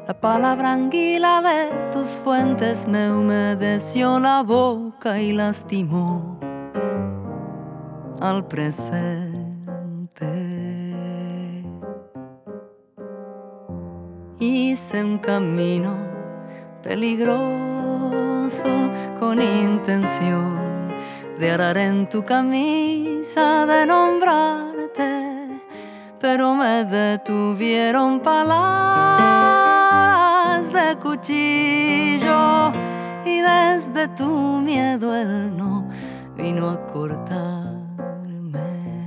La palabra anguila de tus fuentes me humedeció la boca y lastimó al presente. Hice un camino peligroso con intención de arar en tu camisa, de nombrarte, pero me detuvieron palabras de cuchillo y desde tu miedo él no vino a cortarme.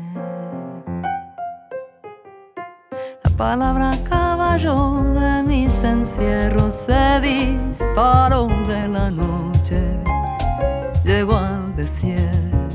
La palabra caballo de mis encierros se disparó de la noche, llegó al desierto.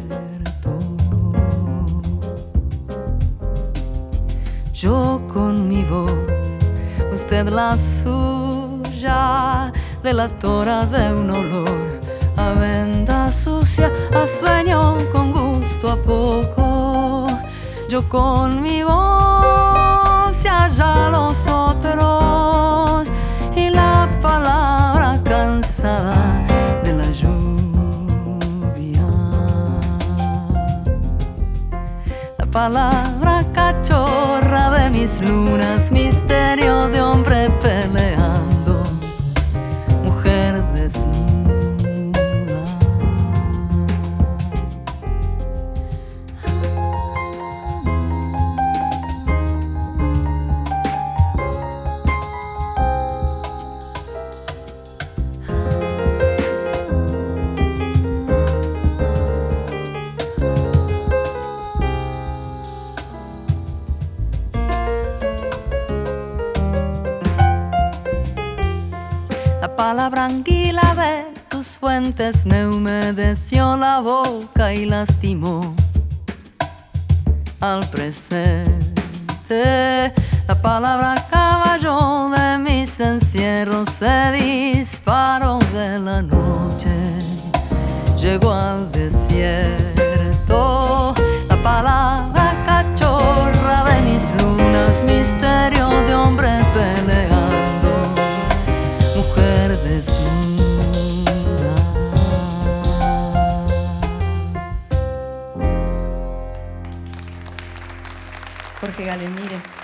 Yo con mi voz, usted la suya, delatora de un olor a venda sucia, a sueño con gusto a poco. Yo con mi voz y allá los otros, y la palabra cansada de la lluvia. La palabra cachorra de mis lunas, misterio de hombre peleando, mujer desnuda. La palabra anguila de tus fuentes me humedeció la boca y lastimó al presente. La palabra caballo de mis encierros se disparó de la noche, llegó al desierto. La palabra cachorra de mis lunas, misterio de hombre peleando, mujer desnuda. Jorge Galen, mire.